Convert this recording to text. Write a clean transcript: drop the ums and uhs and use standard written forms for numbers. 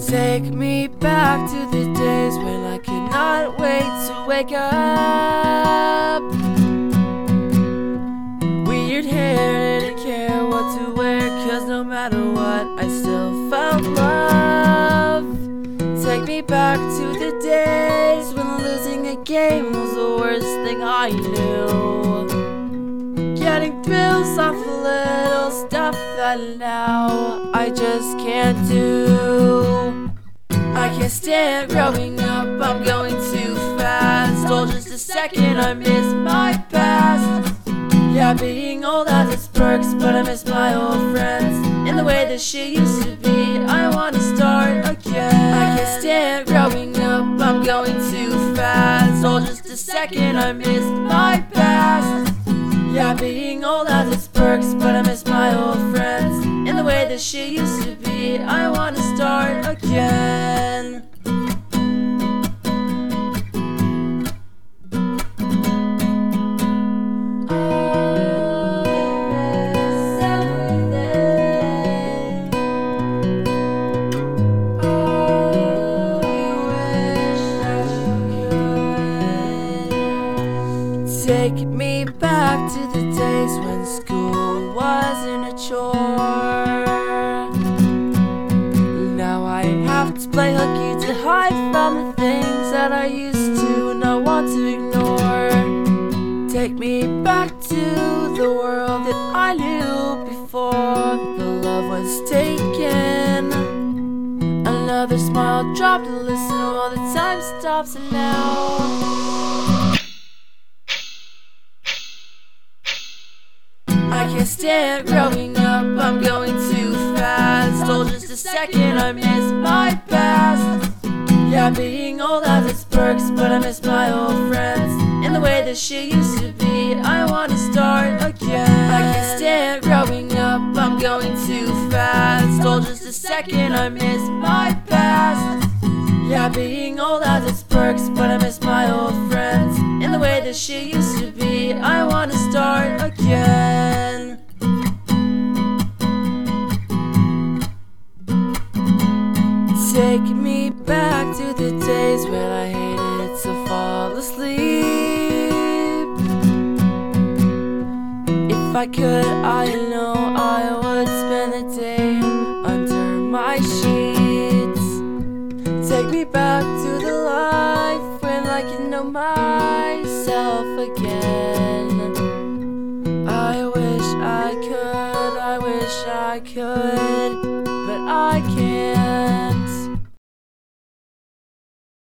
Take me back to the days when I could not wait to wake up. Weird hair, didn't care what to wear, 'cause no matter what, I still found love. Take me back to the days when losing a game was the worst thing I knew. Getting thrills off of little stuff that now I just can't do. I can't stand growing up, I'm going too fast. Oh, just a second, I miss my past. Yeah, being old has its perks, but I miss my old friends in the way that she used to be. I wanna start again. I can't stand growing up, I'm going too fast. Oh, just a second, I missed my past. Yeah, being old has its perks, but I miss my old friends in the way that she used to be. I wanna start again. Take me back to the days when school wasn't a chore. Now I have to play hooky to hide from the things that I used to not want to ignore. Take me back to the world that I knew before the love was taken. Another smile dropped to listen while the time stops, and now I can't stand growing up, I'm going too fast. Oh, just a second, I miss my past. Yeah, being old has its perks, but I miss my old friends in the way that she used to be. I wanna start again. I can't stand growing up, I'm going too fast. Oh, just a second, I miss my past. Yeah, being old has its perks, but I miss my old friends in the way that she used to be. I wanna start again. Take me back to the days when I hated to fall asleep. If I could, I know I would spend the day under my sheets. Take me back to the life when I can know myself again. I wish I could, but I can't.